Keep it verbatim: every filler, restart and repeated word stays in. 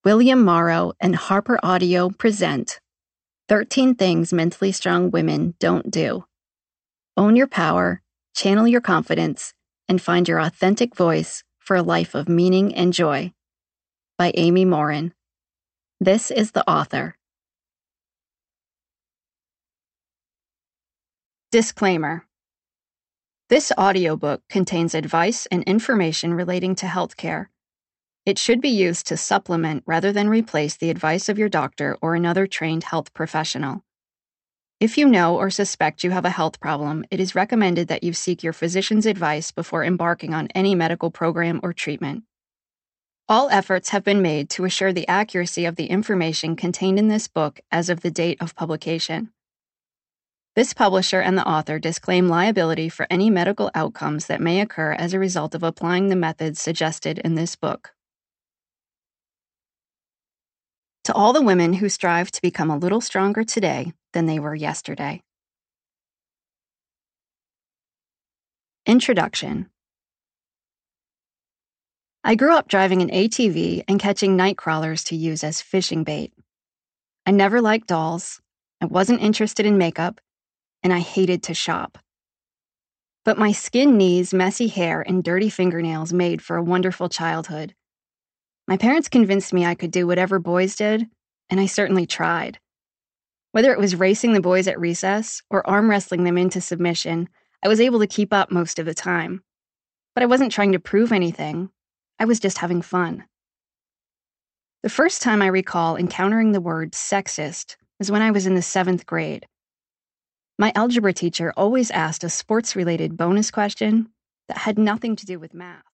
William Morrow and Harper Audio present thirteen Things Mentally Strong Women Don't Do. Own your power, channel your confidence, and find your authentic voice for a life of meaning and joy. By Amy Morin. This is the author. Disclaimer. This audiobook contains advice and information relating to healthcare. It should be used to supplement rather than replace the advice of your doctor or another trained health professional. If you know or suspect you have a health problem, it is recommended that you seek your physician's advice before embarking on any medical program or treatment. All efforts have been made to assure the accuracy of the information contained in this book as of the date of publication. This publisher and the author disclaim liability for any medical outcomes that may occur as a result of applying the methods suggested in this book. To all the women who strive to become a little stronger today than they were yesterday. Introduction. I grew up driving an A T V and catching night crawlers to use as fishing bait. I never liked dolls, I wasn't interested in makeup, and I hated to shop. But my skin knees, messy hair, and dirty fingernails made for a wonderful childhood. My parents convinced me I could do whatever boys did, and I certainly tried. Whether it was racing the boys at recess or arm wrestling them into submission, I was able to keep up most of the time. But I wasn't trying to prove anything. I was just having fun. The first time I recall encountering the word sexist was when I was in the seventh grade. My algebra teacher always asked a sports-related bonus question that had nothing to do with math.